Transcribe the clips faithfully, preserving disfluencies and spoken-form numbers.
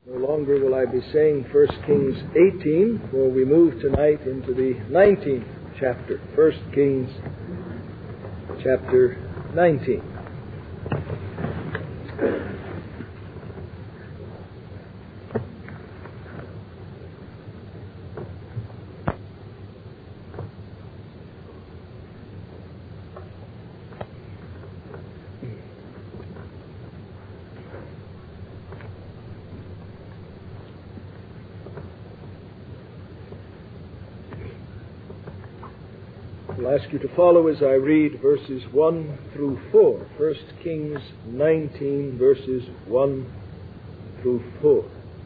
No longer will I be saying First Kings eighteen, for we move tonight into the nineteenth chapter. First Kings chapter nineteen. I'll ask you to follow as I read verses one through four. First Kings nineteen, verses one through four.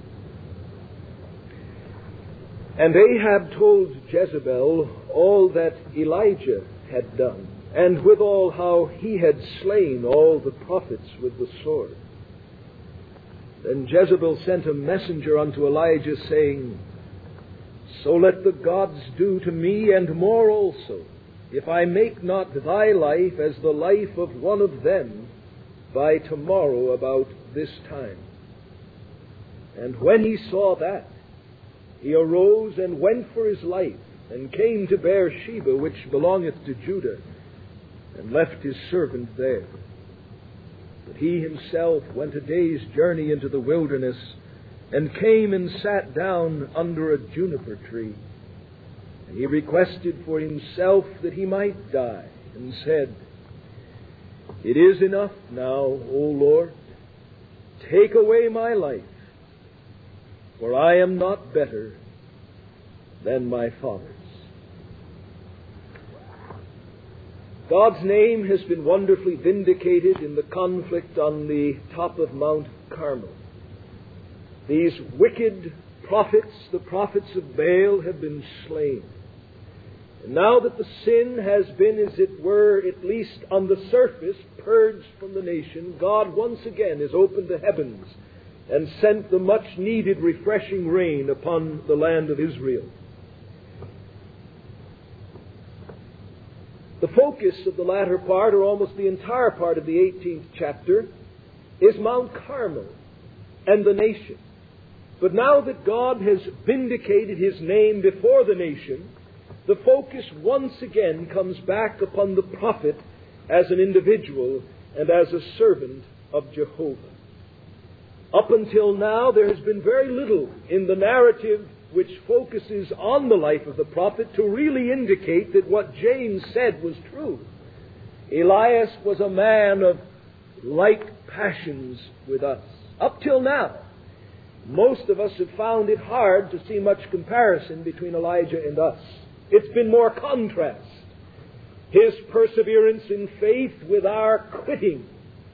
And Ahab told Jezebel all that Elijah had done, and withal how he had slain all the prophets with the sword. Then Jezebel sent a messenger unto Elijah, saying, So let the gods do to me, and more also, if I make not thy life as the life of one of them by tomorrow about this time. And when he saw that, he arose and went for his life, and came to Beersheba, which belongeth to Judah, and left his servant there. But he himself went a day's journey into the wilderness, and came and sat down under a juniper tree. And he requested for himself that he might die, and said, It is enough now, O Lord, take away my life, for I am not better than my fathers. God's name has been wonderfully vindicated in the conflict on the top of Mount Carmel. These wicked prophets, the prophets of Baal, have been slain. And now that the sin has been, as it were, at least on the surface, purged from the nation, God once again has opened the heavens and sent the much-needed refreshing rain upon the land of Israel. The focus of the latter part, or almost the entire part of the eighteenth chapter, is Mount Carmel and the nation. But now that God has vindicated His name before the nation, the focus once again comes back upon the prophet as an individual and as a servant of Jehovah. Up until now, there has been very little in the narrative which focuses on the life of the prophet to really indicate that what James said was true. Elias was a man of like passions with us. Up till now, most of us have found it hard to see much comparison between Elijah and us. It's been more contrast. His perseverance in faith with our quitting.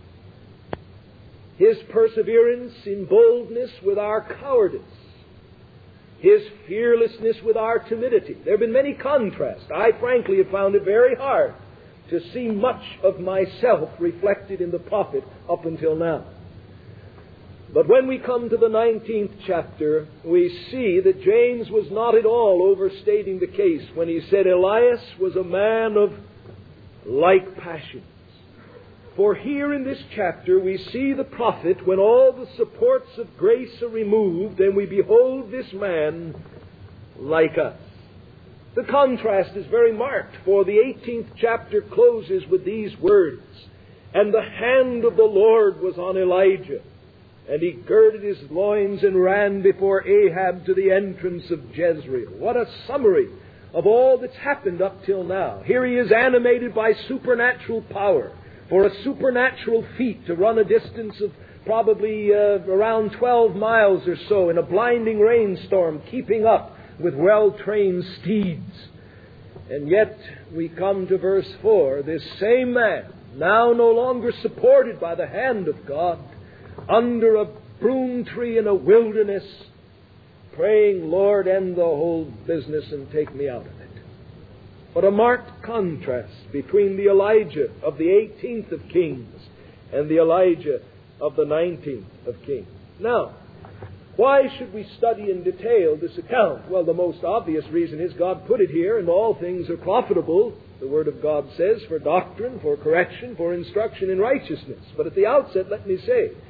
His perseverance in boldness with our cowardice. His fearlessness with our timidity. There have been many contrasts. I frankly have found it very hard to see much of myself reflected in the prophet up until now. But when we come to the nineteenth chapter, we see that James was not at all overstating the case when he said Elias was a man of like passions. For here in this chapter we see the prophet when all the supports of grace are removed, and we behold this man like us. The contrast is very marked, for the eighteenth chapter closes with these words, And the hand of the Lord was on Elijah, and he girded his loins and ran before Ahab to the entrance of Jezreel. What a summary of all that's happened up till now. Here he is animated by supernatural power for a supernatural feat to run a distance of probably uh, around twelve miles or so in a blinding rainstorm, keeping up with well-trained steeds. And yet we come to verse four. This same man, now no longer supported by the hand of God, under a broom tree in a wilderness, praying, Lord, end the whole business and take me out of it. What a marked contrast between the Elijah of the eighteenth of Kings and the Elijah of the nineteenth of Kings. Now, why should we study in detail this account? Well, the most obvious reason is God put it here, and all things are profitable, the Word of God says, for doctrine, for correction, for instruction in righteousness. But at the outset, let me say,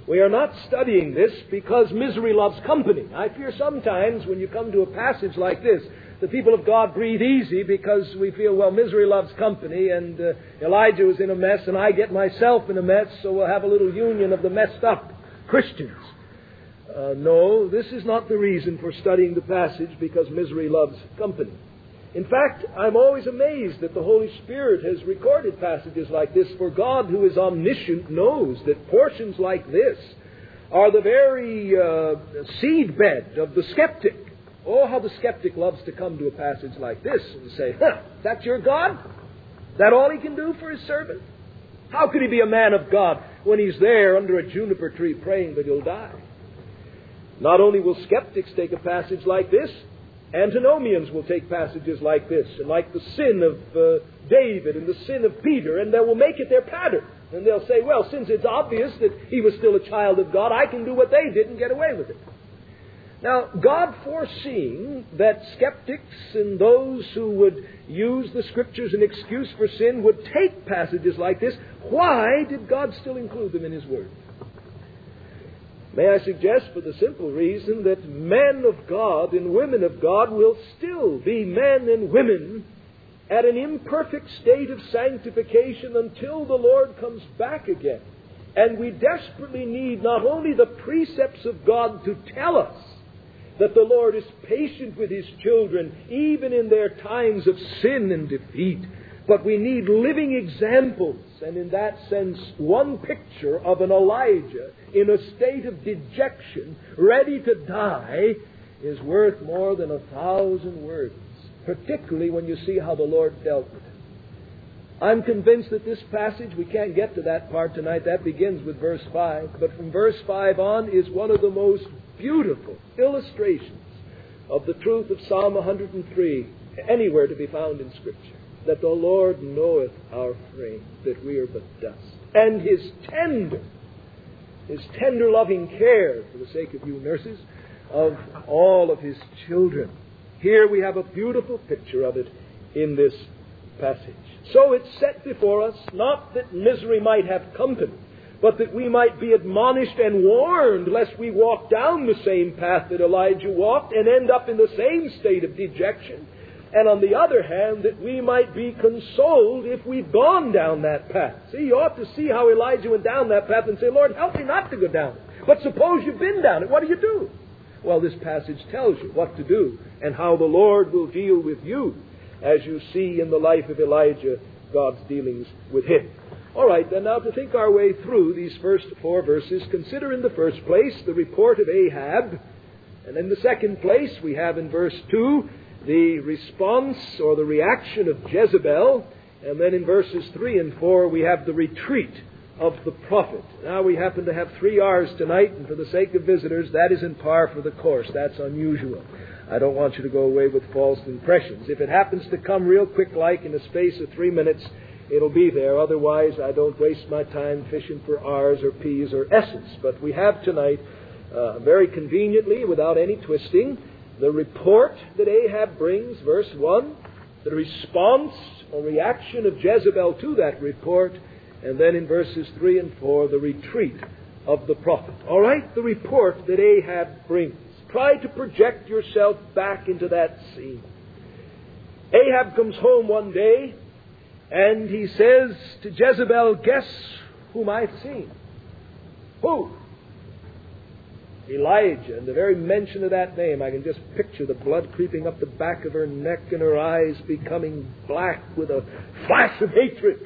We are not studying this because misery loves company. I fear sometimes when you come to a passage like this, the people of God breathe easy because we feel, well, misery loves company, and uh, Elijah was in a mess, and I get myself in a mess, so we'll have a little union of the messed up Christians. Uh, no, this is not the reason for studying the passage, because misery loves company. In fact, I'm always amazed that the Holy Spirit has recorded passages like this, for God, who is omniscient, knows that portions like this are the very uh, seedbed of the skeptic. Oh, how the skeptic loves to come to a passage like this and say, huh, that's your God? That all He can do for His servant? How could He be a man of God when He's there under a juniper tree praying that he'll die? Not only will skeptics take a passage like this, antinomians will take passages like this, and like the sin of uh, David and the sin of Peter, and they will make it their pattern. And they'll say, well, since it's obvious that he was still a child of God, I can do what they did and get away with it. Now, God, foreseeing that skeptics and those who would use the Scriptures as an excuse for sin would take passages like this, why did God still include them in His Word? May I suggest, for the simple reason that men of God and women of God will still be men and women at an imperfect state of sanctification until the Lord comes back again. And we desperately need not only the precepts of God to tell us that the Lord is patient with His children, even in their times of sin and defeat, but we need living examples, and in that sense, one picture of an Elijah in a state of dejection, ready to die, is worth more than a thousand words, particularly when you see how the Lord dealt with it. I'm convinced that this passage, we can't get to that part tonight, that begins with verse five, but from verse five on is one of the most beautiful illustrations of the truth of Psalm one hundred three anywhere to be found in Scripture. That the Lord knoweth our frame, that we are but dust. And His tender, His tender loving care, for the sake of you nurses, of all of His children. Here we have a beautiful picture of it in this passage. So it's set before us, not that misery might have company, but that we might be admonished and warned lest we walk down the same path that Elijah walked and end up in the same state of dejection. And on the other hand, that we might be consoled if we've gone down that path. See, you ought to see how Elijah went down that path and say, Lord, help me not to go down it. But suppose you've been down it. What do you do? Well, this passage tells you what to do and how the Lord will deal with you as you see in the life of Elijah God's dealings with him. All right, then now to think our way through these first four verses, consider in the first place the report of Ahab. And in the second place, we have in verse two the response or the reaction of Jezebel. And then in verses three and four, we have the retreat of the prophet. Now we happen to have three R's tonight, and for the sake of visitors, that isn't par for the course. That's unusual. I don't want you to go away with false impressions. If it happens to come real quick like in a space of three minutes, it'll be there. Otherwise, I don't waste my time fishing for R's or P's or S's. But we have tonight, uh, very conveniently, without any twisting, the report that Ahab brings, verse one, the response or reaction of Jezebel to that report, and then in verses three and four, the retreat of the prophet. All right, the report that Ahab brings. Try to project yourself back into that scene. Ahab comes home one day, and he says to Jezebel, guess whom I've seen? Who? Elijah. And the very mention of that name, I can just picture the blood creeping up the back of her neck and her eyes becoming black with a flash of hatred.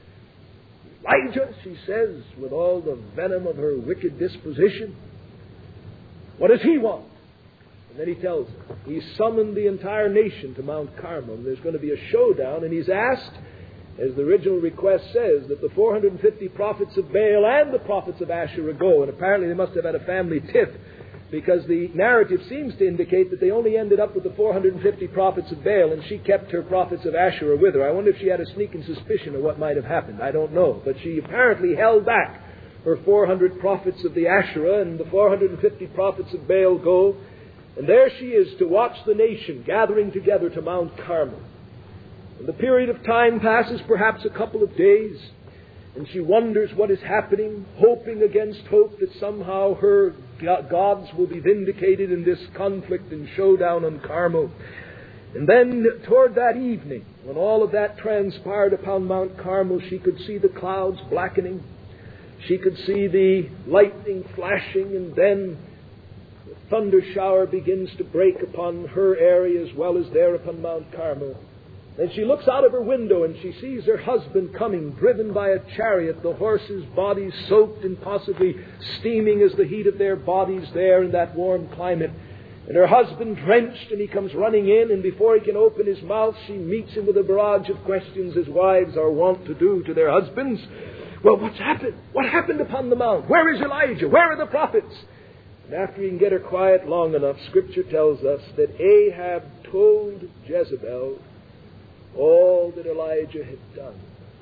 Elijah, she says, with all the venom of her wicked disposition. What does he want? And then he tells her. He summoned the entire nation to Mount Carmel. There's going to be a showdown, and he's asked, as the original request says, that the four hundred fifty prophets of Baal and the prophets of Asherah go. And apparently they must have had a family tiff, because the narrative seems to indicate that they only ended up with the four hundred fifty prophets of Baal, and she kept her prophets of Asherah with her. I wonder if she had a sneaking suspicion of what might have happened. I don't know. But she apparently held back her four hundred prophets of the Asherah, and the four hundred fifty prophets of Baal go. And there she is to watch the nation gathering together to Mount Carmel. And the period of time passes, perhaps a couple of days. And she wonders what is happening, hoping against hope that somehow her gods will be vindicated in this conflict and showdown on Carmel. And then toward that evening, when all of that transpired upon Mount Carmel, she could see the clouds blackening. She could see the lightning flashing, and then the thunder shower begins to break upon her area as well as there upon Mount Carmel. And she looks out of her window and she sees her husband coming, driven by a chariot, the horses' bodies soaked and possibly steaming as the heat of their bodies there in that warm climate. And her husband drenched, and he comes running in, and before he can open his mouth, she meets him with a barrage of questions as wives are wont to do to their husbands. Well, what's happened? What happened upon the mount? Where is Elijah? Where are the prophets? And after he can get her quiet long enough, Scripture tells us that Ahab told Jezebel all that Elijah had done.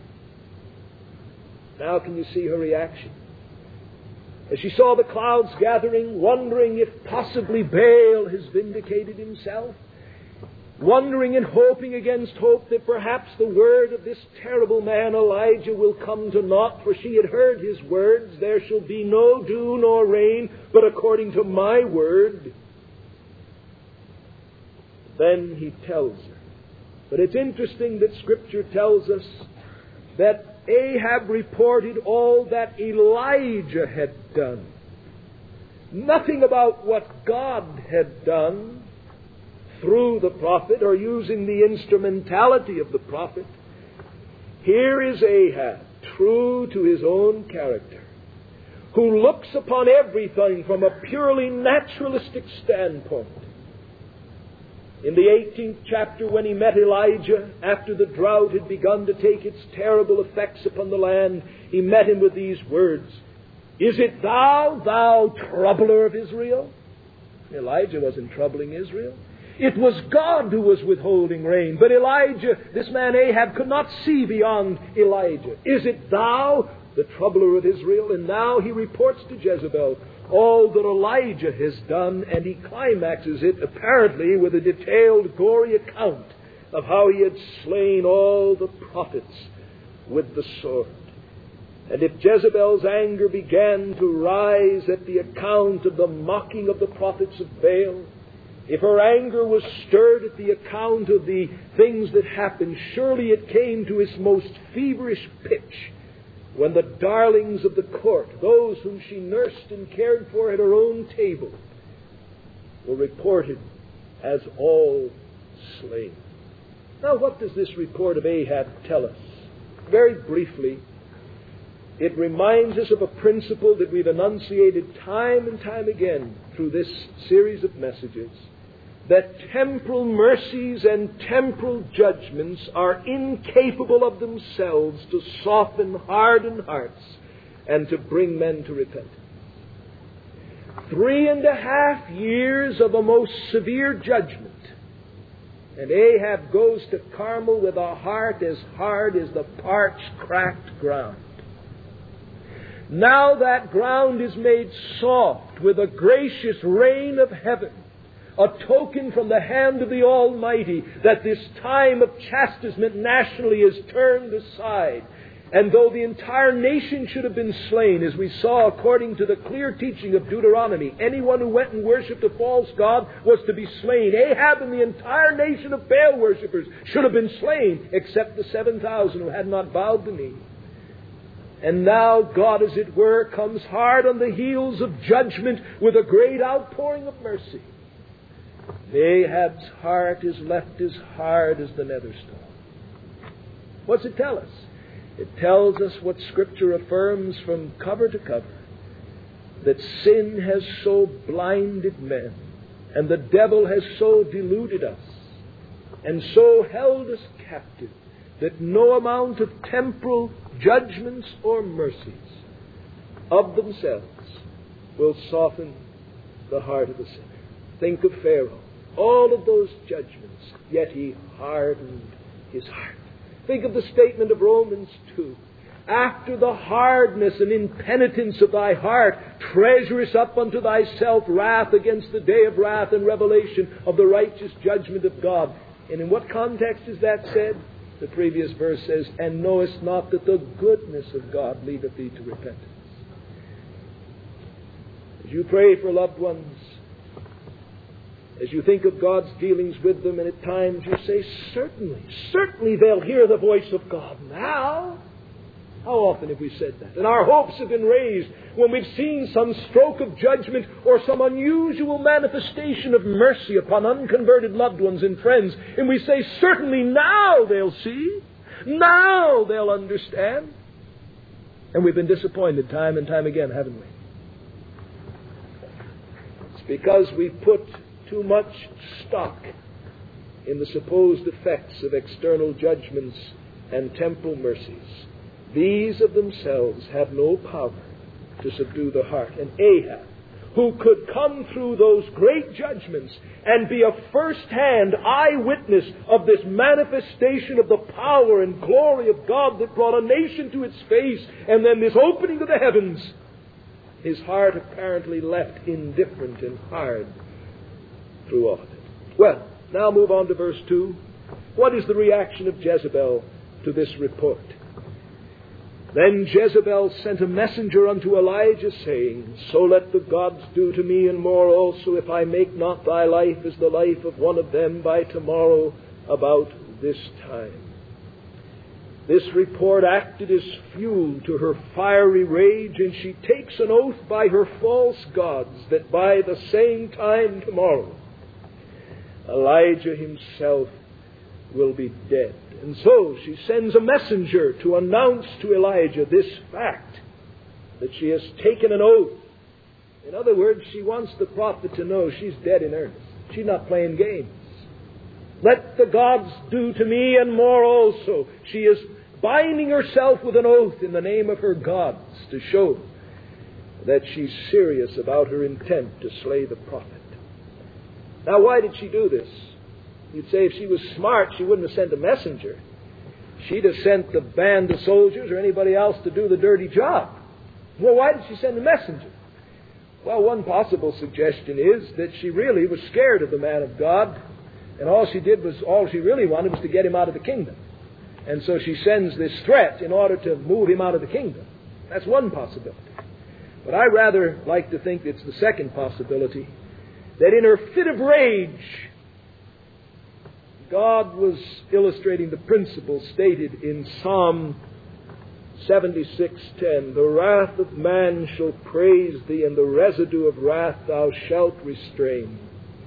Now can you see her reaction? As she saw the clouds gathering, wondering if possibly Baal has vindicated himself, wondering and hoping against hope that perhaps the word of this terrible man Elijah will come to naught, for she had heard his words, there shall be no dew nor rain, but according to my word. Then he tells her. But it's interesting that Scripture tells us that Ahab reported all that Elijah had done. Nothing about what God had done through the prophet or using the instrumentality of the prophet. Here is Ahab, true to his own character, who looks upon everything from a purely naturalistic standpoint. In the eighteenth chapter, when he met Elijah, after the drought had begun to take its terrible effects upon the land, he met him with these words, "Is it thou, thou troubler of Israel?" Elijah wasn't troubling Israel. It was God who was withholding rain. But Elijah, this man Ahab, could not see beyond Elijah. "Is it thou, the troubler of Israel?" And now he reports to Jezebel all that Elijah has done, and he climaxes it apparently with a detailed, gory account of how he had slain all the prophets with the sword. And if Jezebel's anger began to rise at the account of the mocking of the prophets of Baal, if her anger was stirred at the account of the things that happened, surely it came to its most feverish pitch when the darlings of the court, those whom she nursed and cared for at her own table, were reported as all slain. Now, what does this report of Ahab tell us? Very briefly, it reminds us of a principle that we've enunciated time and time again through this series of messages, that temporal mercies and temporal judgments are incapable of themselves to soften hardened hearts and to bring men to repentance. Three and a half years of a most severe judgment, and Ahab goes to Carmel with a heart as hard as the parched, cracked ground. Now that ground is made soft with a gracious rain of heaven, a token from the hand of the Almighty that this time of chastisement nationally is turned aside. And though the entire nation should have been slain, as we saw according to the clear teaching of Deuteronomy, anyone who went and worshipped a false god was to be slain. Ahab and the entire nation of Baal worshippers should have been slain, except the seven thousand who had not bowed the knee. And now God, as it were, comes hard on the heels of judgment with a great outpouring of mercy. Ahab's heart is left as hard as the nether stone. What's it tell us? It tells us what Scripture affirms from cover to cover, that sin has so blinded men, and the devil has so deluded us, and so held us captive, that no amount of temporal judgments or mercies of themselves will soften the heart of the sinner. Think of Pharaoh. All of those judgments, yet he hardened his heart. Think of the statement of Romans two. After the hardness and impenitence of thy heart, treasurest up unto thyself wrath against the day of wrath and revelation of the righteous judgment of God. And in what context is that said? The previous verse says, and knowest not that the goodness of God leadeth thee to repentance. As you pray for loved ones, as you think of God's dealings with them, and at times you say, certainly, certainly they'll hear the voice of God now. How often have we said that? And our hopes have been raised when we've seen some stroke of judgment or some unusual manifestation of mercy upon unconverted loved ones and friends. And we say, certainly now they'll see. Now they'll understand. And we've been disappointed time and time again, haven't we? It's because we put too much stock in the supposed effects of external judgments and temporal mercies. These of themselves have no power to subdue the heart. And Ahab, who could come through those great judgments and be a first-hand eyewitness of this manifestation of the power and glory of God that brought a nation to its face, and then this opening of the heavens, his heart apparently left indifferent and hard through all of it. Well, now move on to verse two. What is the reaction of Jezebel to this report? Then Jezebel sent a messenger unto Elijah, saying, so let the gods do to me and more also, if I make not thy life as the life of one of them by tomorrow about this time. This report acted as fuel to her fiery rage, and she takes an oath by her false gods that by the same time tomorrow Elijah himself will be dead. And so she sends a messenger to announce to Elijah this fact, that she has taken an oath. In other words, she wants the prophet to know she's dead in earnest. She's not playing games. Let the gods do to me and more also. She is binding herself with an oath in the name of her gods to show that she's serious about her intent to slay the prophet. Now, why did she do this? You'd say if she was smart, she wouldn't have sent a messenger. She'd have sent the band of soldiers or anybody else to do the dirty job. Well, why did she send a messenger? Well, one possible suggestion is that she really was scared of the man of God, and all she did was, all she really wanted was to get him out of the kingdom. And so she sends this threat in order to move him out of the kingdom. That's one possibility. But I rather like to think it's the second possibility, that in her fit of rage, God was illustrating the principle stated in Psalm seventy-six ten. The wrath of man shall praise thee, and the residue of wrath thou shalt restrain.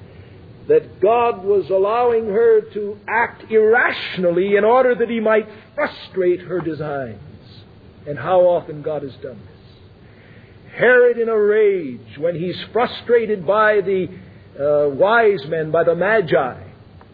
That God was allowing her to act irrationally in order that he might frustrate her designs. And how often God has done this. Herod in a rage when he's frustrated by the uh, wise men, by the Magi,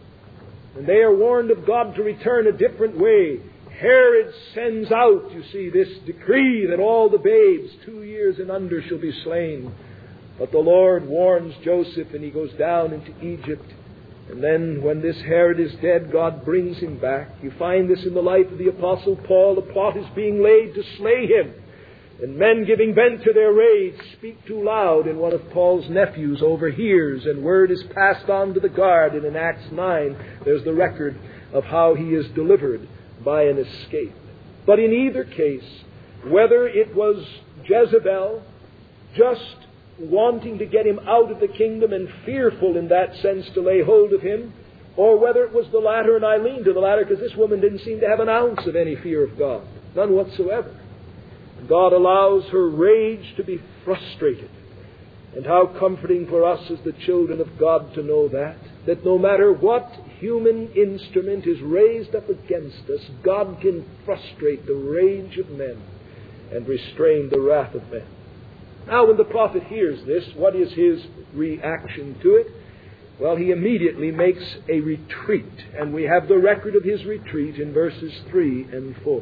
and they are warned of God to return a different way. Herod sends out, you see, this decree that all the babes two years and under shall be slain. But the Lord warns Joseph, and he goes down into Egypt. And then when this Herod is dead, God brings him back. You find this in the life of the Apostle Paul. The plot is being laid to slay him. And men giving vent to their rage speak too loud, and one of Paul's nephews overhears, and word is passed on to the guard. And in Acts nine, there's the record of how he is delivered by an escape. But in either case, whether it was Jezebel just wanting to get him out of the kingdom and fearful in that sense to lay hold of him, or whether it was the latter, and I lean to the latter because this woman didn't seem to have an ounce of any fear of God. None whatsoever. God allows her rage to be frustrated. And how comforting for us as the children of God to know that, that no matter what human instrument is raised up against us, God can frustrate the rage of men and restrain the wrath of men. Now, when the prophet hears this, what is his reaction to it? Well, he immediately makes a retreat, and we have the record of his retreat in verses three and four.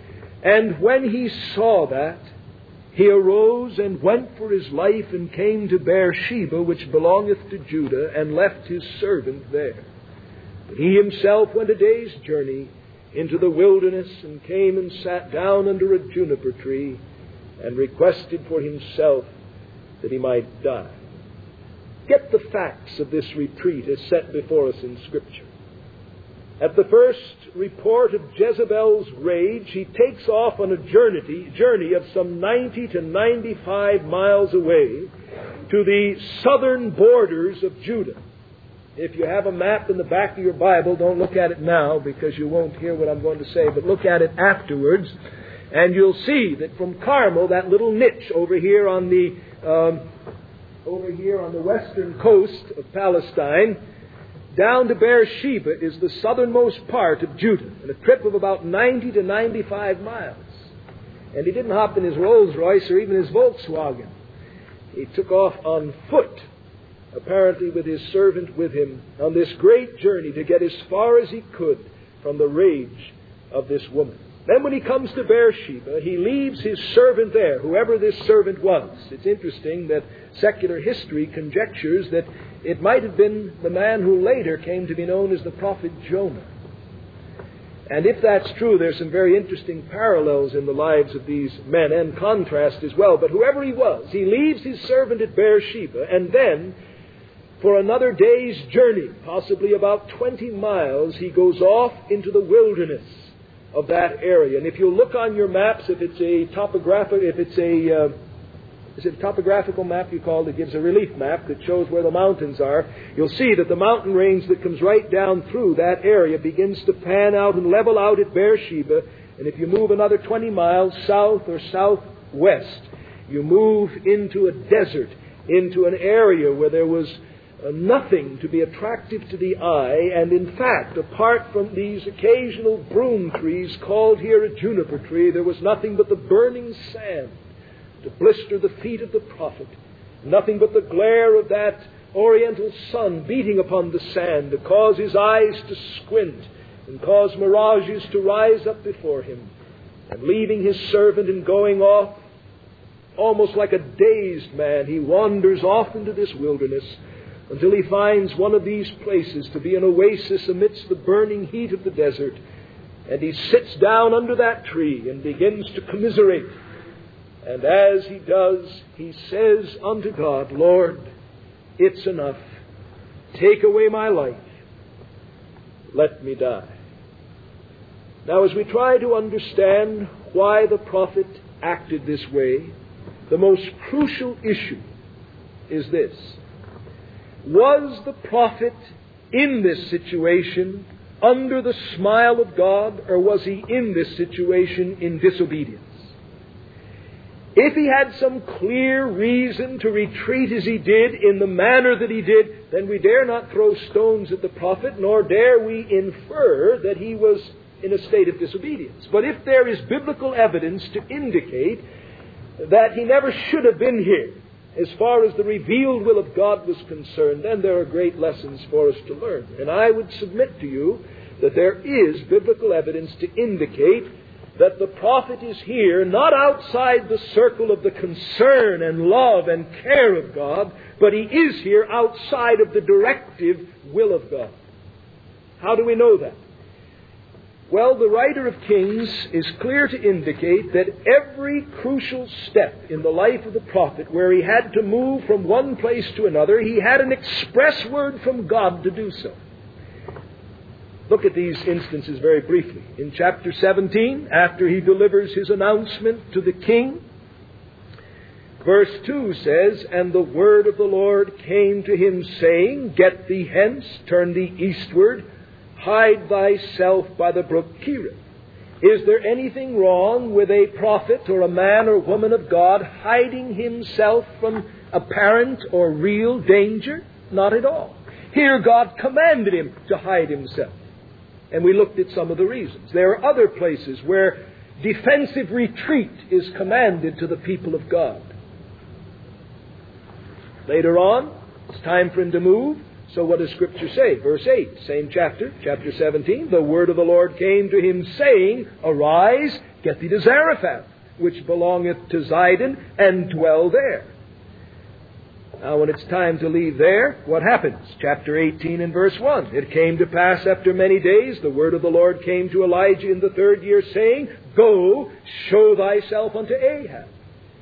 And when he saw that, he arose and went for his life, and came to Beersheba, which belongeth to Judah, and left his servant there. But he himself went a day's journey into the wilderness, and came and sat down under a juniper tree, and requested for himself that he might die. Get the facts of this retreat as set before us in Scripture. At the first report of Jezebel's rage, he takes off on a journey, journey of some ninety to ninety-five miles away to the southern borders of Judah. If you have a map in the back of your Bible, don't look at it now because you won't hear what I'm going to say, but look at it afterwards, and you'll see that from Carmel, that little niche over here on the um, over here on the western coast of Palestine, down to Beersheba is the southernmost part of Judah, in a trip of about ninety to ninety-five miles. And he didn't hop in his Rolls Royce or even his Volkswagen. He took off on foot, apparently with his servant with him, on this great journey to get as far as he could from the rage of this woman. Then when he comes to Beersheba, he leaves his servant there, whoever this servant was. It's interesting that secular history conjectures that it might have been the man who later came to be known as the prophet Jonah. And if that's true, there's some very interesting parallels in the lives of these men and contrast as well. But whoever he was, he leaves his servant at Beersheba, and then for another day's journey, possibly about twenty miles, he goes off into the wilderness of that area. And if you look on your maps, if it's a topographic, if it's a, uh, is it a topographical map you call it, gives a relief map that shows where the mountains are, you'll see that the mountain range that comes right down through that area begins to pan out and level out at Beersheba. And if you move another twenty miles south or southwest, you move into a desert, into an area where there was Uh, nothing to be attractive to the eye, and in fact, apart from these occasional broom trees called here a juniper tree, there was nothing but the burning sand to blister the feet of the prophet, nothing but the glare of that oriental sun beating upon the sand to cause his eyes to squint and cause mirages to rise up before him. And leaving his servant and going off, almost like a dazed man, he wanders off into this wilderness until he finds one of these places to be an oasis amidst the burning heat of the desert. And he sits down under that tree and begins to commiserate. And as he does, he says unto God, Lord, it's enough. Take away my life. Let me die. Now, as we try to understand why the prophet acted this way, the most crucial issue is this. Was the prophet in this situation under the smile of God, or was he in this situation in disobedience? If he had some clear reason to retreat as he did in the manner that he did, then we dare not throw stones at the prophet, nor dare we infer that he was in a state of disobedience. But if there is biblical evidence to indicate that he never should have been here, as far as the revealed will of God was concerned, then there are great lessons for us to learn. And I would submit to you that there is biblical evidence to indicate that the prophet is here not outside the circle of the concern and love and care of God, but he is here outside of the directive will of God. How do we know that? Well, the writer of Kings is clear to indicate that every crucial step in the life of the prophet, where he had to move from one place to another, he had an express word from God to do so. Look at these instances very briefly. In chapter seventeen, after he delivers his announcement to the king, verse two says, And the word of the Lord came to him, saying, Get thee hence, turn thee eastward, hide thyself by the brook Cherith. Is there anything wrong with a prophet or a man or woman of God hiding himself from apparent or real danger? Not at all. Here God commanded him to hide himself. And we looked at some of the reasons. There are other places where defensive retreat is commanded to the people of God. Later on, it's time for him to move. So what does Scripture say? Verse eight, same chapter, chapter seventeen. The word of the Lord came to him, saying, Arise, get thee to Zarephath, which belongeth to Zidon, and dwell there. Now when it's time to leave there, what happens? Chapter eighteen and verse one. It came to pass after many days, the word of the Lord came to Elijah in the third year, saying, Go, show thyself unto Ahab.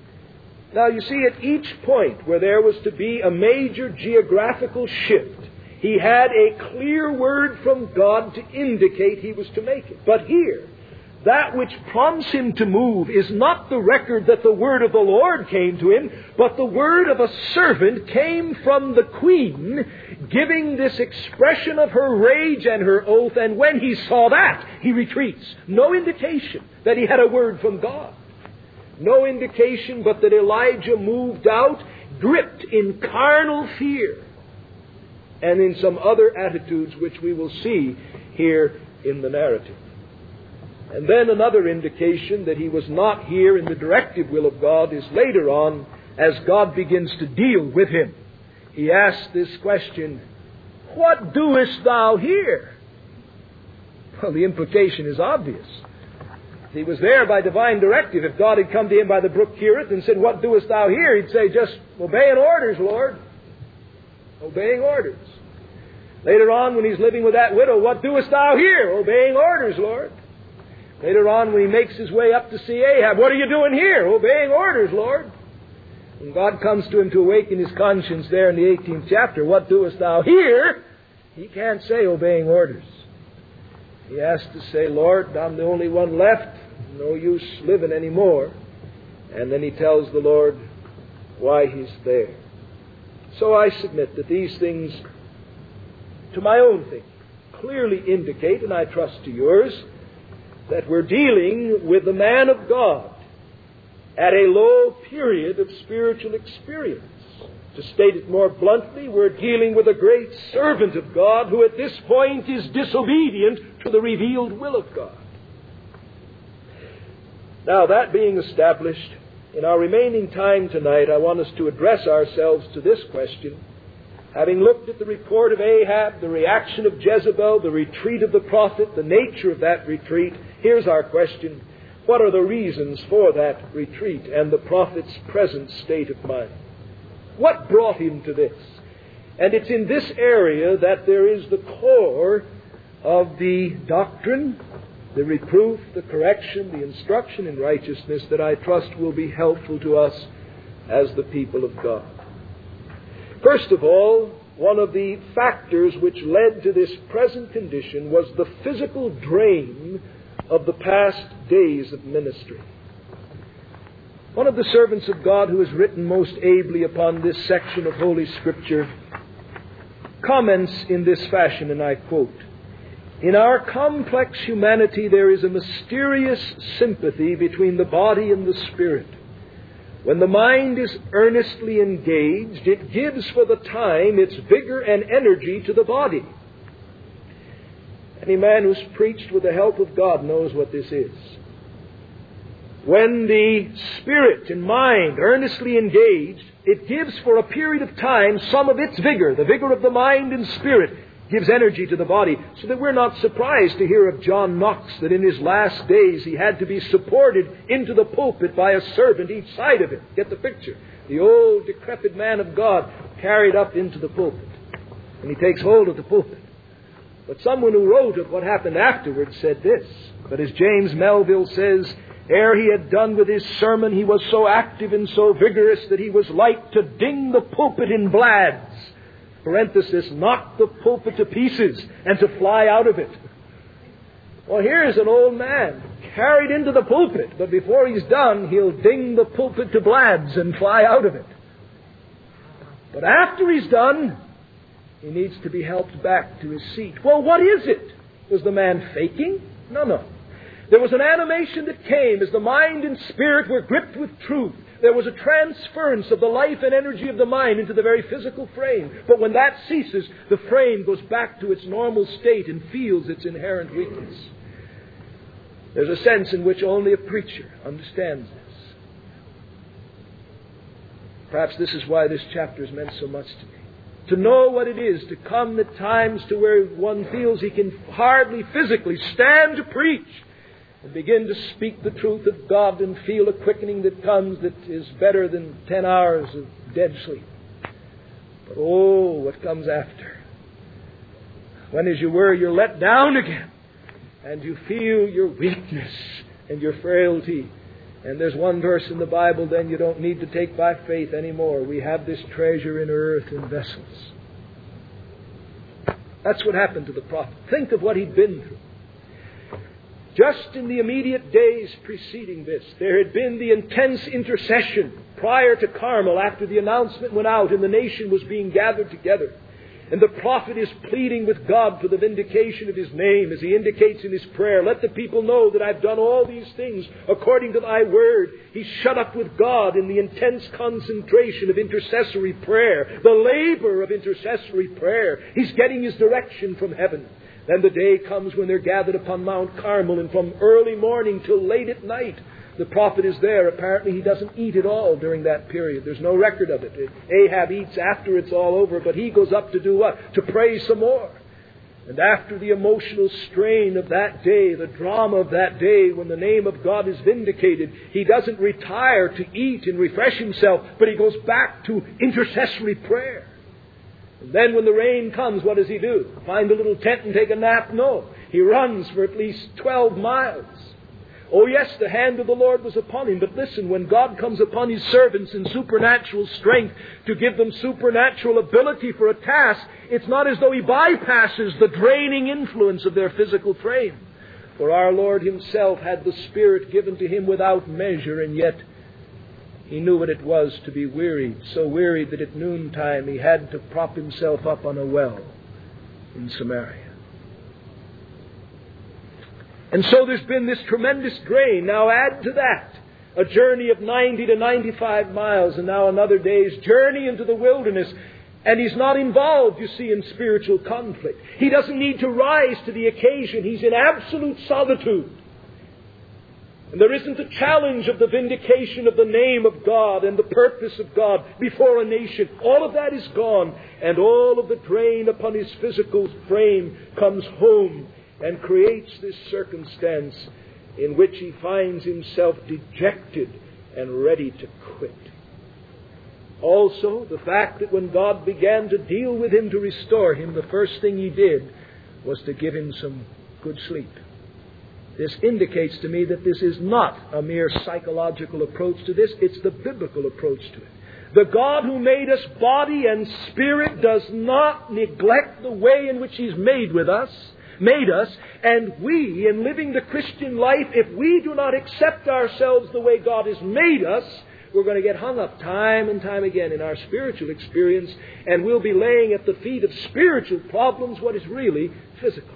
Now you see, at each point where there was to be a major geographical shift, He had a clear word from God to indicate he was to make it. But here, that which prompts him to move is not the record that the word of the Lord came to him, but the word of a servant came from the queen, giving this expression of her rage and her oath, and when he saw that, he retreats. No indication that he had a word from God. No indication but that Elijah moved out, gripped in carnal fear, and in some other attitudes which we will see here in the narrative. And then another indication that he was not here in the directive will of God is later on, as God begins to deal with him. He asks this question, "What doest thou here?" Well, the implication is obvious. He was there by divine directive. If God had come to him by the brook Cherith and said, "What doest thou here?" he'd say, "Just obeying orders, Lord." Obeying orders. Later on, when he's living with that widow, "What doest thou here?" Obeying orders, Lord. Later on, when he makes his way up to see Ahab, "What are you doing here?" Obeying orders, Lord. When God comes to him to awaken his conscience there in the eighteenth chapter, "What doest thou here?" he can't say obeying orders. He has to say, "Lord, I'm the only one left. No use living anymore." And then he tells the Lord why he's there. So I submit that these things, to my own thinking, clearly indicate, and I trust to yours, that we're dealing with the man of God at a low period of spiritual experience. To state it more bluntly, we're dealing with a great servant of God who at this point is disobedient to the revealed will of God. Now, that being established, in our remaining time tonight, I want us to address ourselves to this question. Having looked at the report of Ahab, the reaction of Jezebel, the retreat of the prophet, the nature of that retreat, here's our question. What are the reasons for that retreat and the prophet's present state of mind? What brought him to this? And it's in this area that there is the core of the doctrine, the reproof, the correction, the instruction in righteousness that I trust will be helpful to us as the people of God. First of all, one of the factors which led to this present condition was the physical drain of the past days of ministry. One of the servants of God who has written most ably upon this section of Holy Scripture comments in this fashion, and I quote, "In our complex humanity there is a mysterious sympathy between the body and the spirit. When the mind is earnestly engaged, it gives for the time its vigor and energy to the body." Any man who's preached with the help of God knows what this is. When the spirit and mind earnestly engaged, it gives for a period of time some of its vigor. The vigor of the mind and spirit gives energy to the body, so that we're not surprised to hear of John Knox that in his last days he had to be supported into the pulpit by a servant each side of him. Get the picture. The old decrepit man of God carried up into the pulpit. And he takes hold of the pulpit. But someone who wrote of what happened afterwards said this, "But as James Melville says, ere he had done with his sermon, he was so active and so vigorous that he was like to ding the pulpit in blads," parenthesis, knock the pulpit to pieces and to fly out of it. Well, here's an old man carried into the pulpit, but before he's done, he'll ding the pulpit to blads and fly out of it. But after he's done, he needs to be helped back to his seat. Well, what is it? Was the man faking? No, no. There was an animation that came as the mind and spirit were gripped with truth. There was a transference of the life and energy of the mind into the very physical frame. But when that ceases, the frame goes back to its normal state and feels its inherent weakness. There's a sense in which only a preacher understands this. Perhaps this is why this chapter has meant so much to me. To know what it is to come at times to where one feels he can hardly physically stand to preach and begin to speak the truth of God and feel a quickening that comes that is better than ten hours of dead sleep. But oh, what comes after. When, as you were, you're let down again and you feel your weakness and your frailty. And there's one verse in the Bible then you don't need to take by faith anymore. We have this treasure in earth in vessels. That's what happened to the prophet. Think of what he'd been through. Just in the immediate days preceding this, there had been the intense intercession prior to Carmel after the announcement went out and the nation was being gathered together. And the prophet is pleading with God for the vindication of His name as he indicates in his prayer, let the people know that I've done all these things according to thy word. He's shut up with God in the intense concentration of intercessory prayer, the labor of intercessory prayer. He's getting his direction from heaven. Then the day comes when they're gathered upon Mount Carmel, and from early morning till late at night, the prophet is there. Apparently he doesn't eat at all during that period. There's no record of it. Ahab eats after it's all over, but he goes up to do what? To pray some more. And after the emotional strain of that day, the drama of that day, when the name of God is vindicated, he doesn't retire to eat and refresh himself, but he goes back to intercessory prayer. And then when the rain comes, what does he do? Find a little tent and take a nap? No. He runs for at least twelve miles. Oh yes, the hand of the Lord was upon him. But listen, when God comes upon His servants in supernatural strength to give them supernatural ability for a task, it's not as though He bypasses the draining influence of their physical frame. For our Lord Himself had the Spirit given to Him without measure, and yet He knew what it was to be wearied, so wearied that at noontime He had to prop Himself up on a well in Samaria. And so there's been this tremendous drain. Now add to that a journey of ninety to ninety-five miles, and now another day's journey into the wilderness. And he's not involved, you see, in spiritual conflict. He doesn't need to rise to the occasion. He's in absolute solitude. And there isn't a challenge of the vindication of the name of God and the purpose of God before a nation. All of that is gone. And all of the drain upon his physical frame comes home and creates this circumstance in which he finds himself dejected and ready to quit. Also, the fact that when God began to deal with him to restore him, the first thing He did was to give him some good sleep. This indicates to me that this is not a mere psychological approach to this. It's the biblical approach to it. The God who made us body and spirit does not neglect the way in which He's made with us, made us, and we, in living the Christian life, if we do not accept ourselves the way God has made us, we're going to get hung up time and time again in our spiritual experience, and we'll be laying at the feet of spiritual problems what is really physical.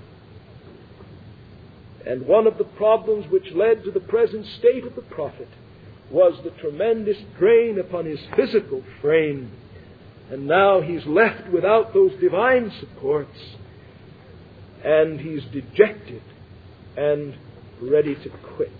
And one of the problems which led to the present state of the prophet was the tremendous drain upon his physical frame. And now he's left without those divine supports, and he's dejected and ready to quit.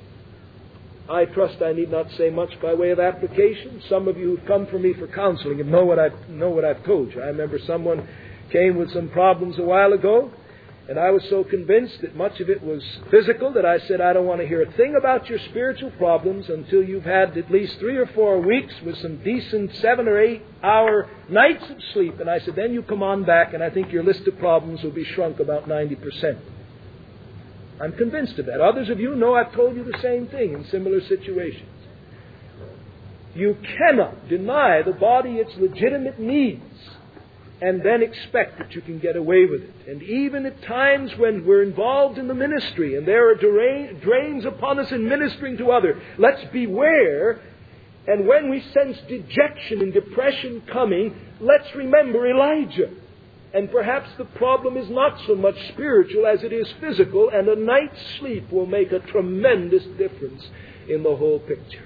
I trust I need not say much by way of application. Some of you who've come for me for counseling and know what I've, know what I've told you. I remember someone came with some problems a while ago, and I was so convinced that much of it was physical that I said, I don't want to hear a thing about your spiritual problems until you've had at least three or four weeks with some decent seven or eight hour nights of sleep. And I said, then you come on back, and I think your list of problems will be shrunk about ninety percent. I'm convinced of that. Others of you know I've told you the same thing in similar situations. You cannot deny the body its legitimate needs and then expect that you can get away with it. And even at times when we're involved in the ministry and there are drains upon us in ministering to others, let's beware. And when we sense dejection and depression coming, let's remember Elijah. And perhaps the problem is not so much spiritual as it is physical, and a night's sleep will make a tremendous difference in the whole picture.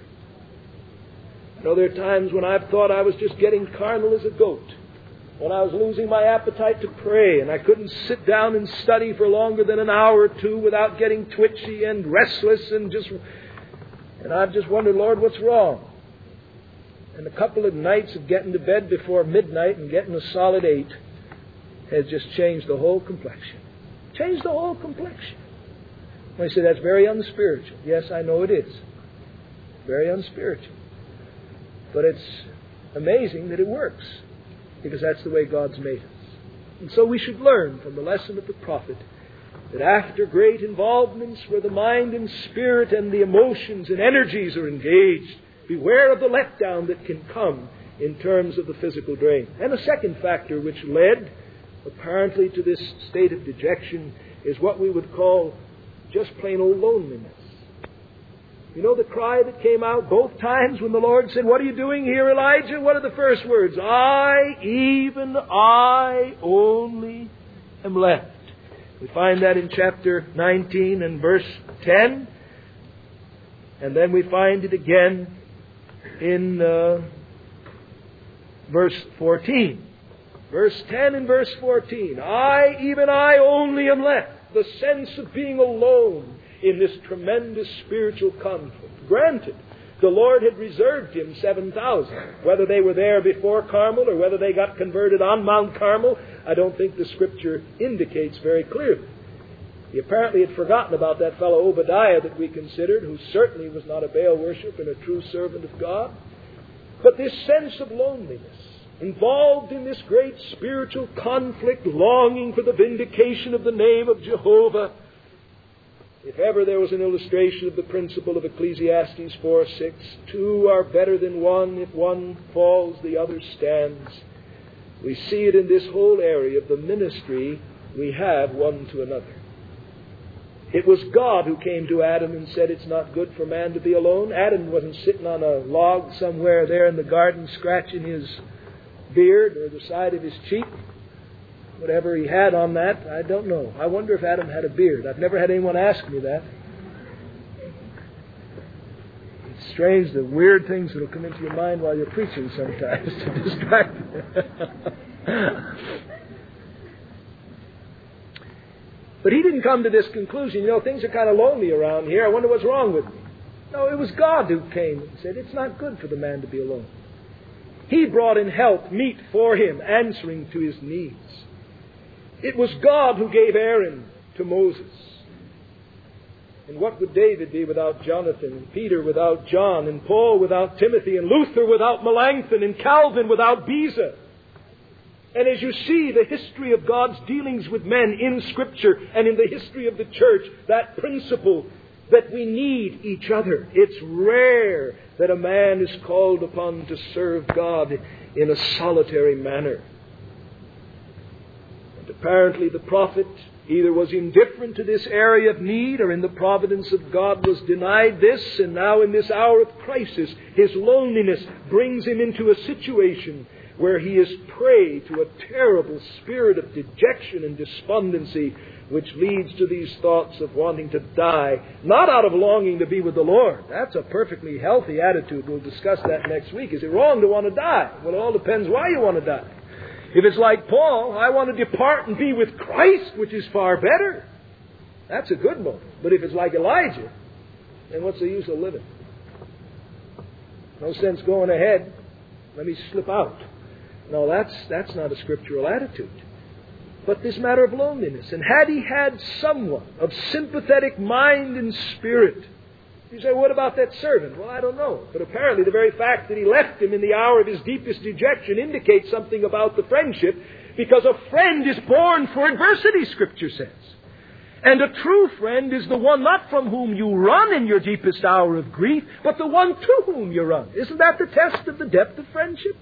You know, there are times when I've thought I was just getting carnal as a goat, when I was losing my appetite to pray, and I couldn't sit down and study for longer than an hour or two without getting twitchy and restless, and just, and I've just wondered, Lord, what's wrong? And a couple of nights of getting to bed before midnight and getting a solid eight has just changed the whole complexion. Changed the whole complexion. I say that's very unspiritual. Yes, I know it is. Very unspiritual. But it's amazing that it works, because that's the way God's made us. And so we should learn from the lesson of the prophet that after great involvements where the mind and spirit and the emotions and energies are engaged, beware of the letdown that can come in terms of the physical drain. And a second factor which led apparently to this state of dejection is what we would call just plain old loneliness. You know the cry that came out both times when the Lord said, "What are you doing here, Elijah?" What are the first words? "I, even I only am left." We find that in chapter nineteen and verse ten. And then we find it again in uh, verse fourteen. Verse ten and verse fourteen. "I, even I only am left." The sense of being alone in this tremendous spiritual conflict. Granted, the Lord had reserved him seven thousand. Whether they were there before Carmel or whether they got converted on Mount Carmel, I don't think the Scripture indicates very clearly. He apparently had forgotten about that fellow Obadiah that we considered, who certainly was not a Baal worshiper and a true servant of God. But this sense of loneliness, involved in this great spiritual conflict, longing for the vindication of the name of Jehovah. If ever there was an illustration of the principle of Ecclesiastes four six, two are better than one. If one falls, the other stands. We see it in this whole area of the ministry we have one to another. It was God who came to Adam and said, "It's not good for man to be alone." Adam wasn't sitting on a log somewhere there in the garden scratching his beard or the side of his cheek. Whatever he had on that, I don't know. I wonder if Adam had a beard. I've never had anyone ask me that. It's strange the weird things that will come into your mind while you're preaching sometimes to distract you. But he didn't come to this conclusion, you know, things are kind of lonely around here. I wonder what's wrong with me. No, it was God who came and said, "It's not good for the man to be alone." He brought in help, meet for him, answering to his needs. It was God who gave Aaron to Moses. And what would David be without Jonathan, and Peter without John, and Paul without Timothy, and Luther without Melanchthon, and Calvin without Beza? And as you see the history of God's dealings with men in Scripture and in the history of the church, that principle that we need each other. It's rare that a man is called upon to serve God in a solitary manner. And apparently the prophet either was indifferent to this area of need, or in the providence of God was denied this, and now in this hour of crisis, his loneliness brings him into a situation where he is prey to a terrible spirit of dejection and despondency, which leads to these thoughts of wanting to die, not out of longing to be with the Lord. That's a perfectly healthy attitude. We'll discuss that next week. Is it wrong to want to die? Well, it all depends why you want to die. If it's like Paul, I want to depart and be with Christ, which is far better, that's a good motive. But if it's like Elijah, then what's the use of living? No sense going ahead. Let me slip out. No, that's that's not a scriptural attitude. But this matter of loneliness. And had he had someone of sympathetic mind and spirit, you say, what about that servant? Well, I don't know. But apparently the very fact that he left him in the hour of his deepest dejection indicates something about the friendship, because a friend is born for adversity, Scripture says. And a true friend is the one not from whom you run in your deepest hour of grief, but the one to whom you run. Isn't that the test of the depth of friendship?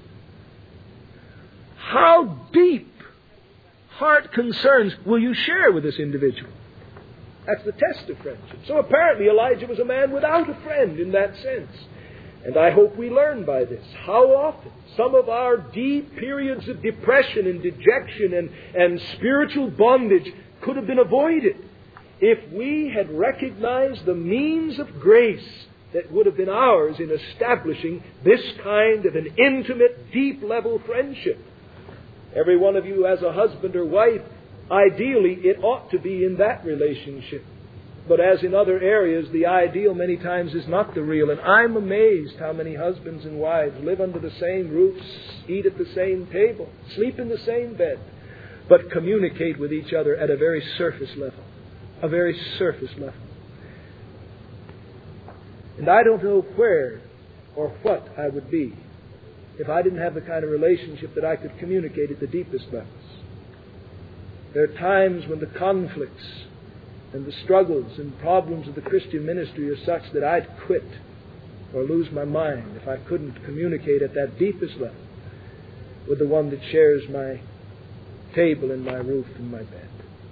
How deep heart concerns will you share with this individual? That's the test of friendship. So apparently Elijah was a man without a friend in that sense. And I hope we learn by this how often some of our deep periods of depression and dejection and, and spiritual bondage could have been avoided if we had recognized the means of grace that would have been ours in establishing this kind of an intimate, deep-level friendship. Every one of you as a husband or wife, ideally it ought to be in that relationship. But as in other areas, the ideal many times is not the real. And I'm amazed how many husbands and wives live under the same roofs, eat at the same table, sleep in the same bed, but communicate with each other at a very surface level. A very surface level. And I don't know where or what I would be if I didn't have the kind of relationship that I could communicate at the deepest levels. There are times when the conflicts and the struggles and problems of the Christian ministry are such that I'd quit or lose my mind if I couldn't communicate at that deepest level with the one that shares my table and my roof and my bed.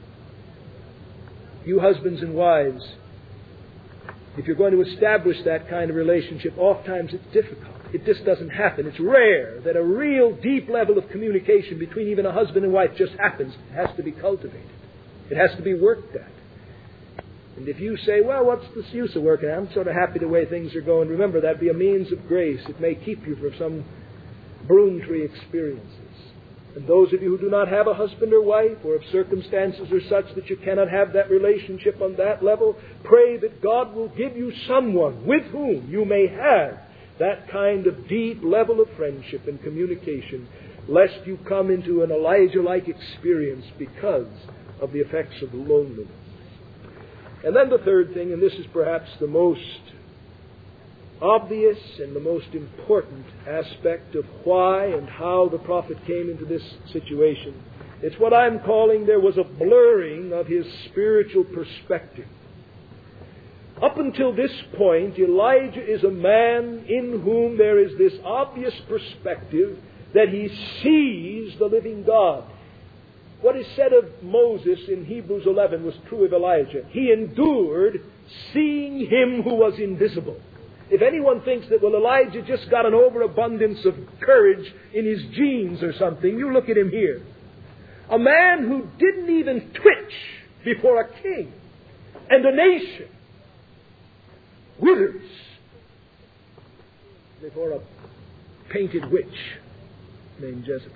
You husbands and wives, if you're going to establish that kind of relationship, oftentimes it's difficult. It just doesn't happen. It's rare that a real deep level of communication between even a husband and wife just happens. It has to be cultivated. It has to be worked at. And if you say, well, what's the use of working? I'm sort of happy the way things are going. Remember, that'd be a means of grace. It may keep you from some broom tree experiences. And those of you who do not have a husband or wife, or if circumstances are such that you cannot have that relationship on that level, pray that God will give you someone with whom you may have that kind of deep level of friendship and communication, lest you come into an Elijah-like experience because of the effects of loneliness. And then the third thing, and this is perhaps the most obvious and the most important aspect of why and how the prophet came into this situation. It's what I'm calling there was a blurring of his spiritual perspective. Up until this point, Elijah is a man in whom there is this obvious perspective that he sees the living God. What is said of Moses in Hebrews eleven was true of Elijah. He endured seeing him who was invisible. If anyone thinks that, well, Elijah just got an overabundance of courage in his genes or something, you look at him here. A man who didn't even twitch before a king and a nation withers before a painted witch named Jezebel.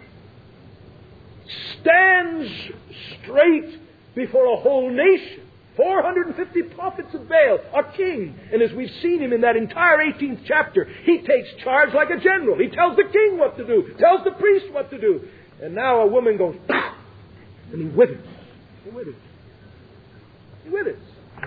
Stands straight before a whole nation. four hundred fifty prophets of Baal, a king. And as we've seen him in that entire eighteenth chapter, he takes charge like a general. He tells the king what to do, tells the priest what to do. And now a woman goes, and he withers. He withers. He withers.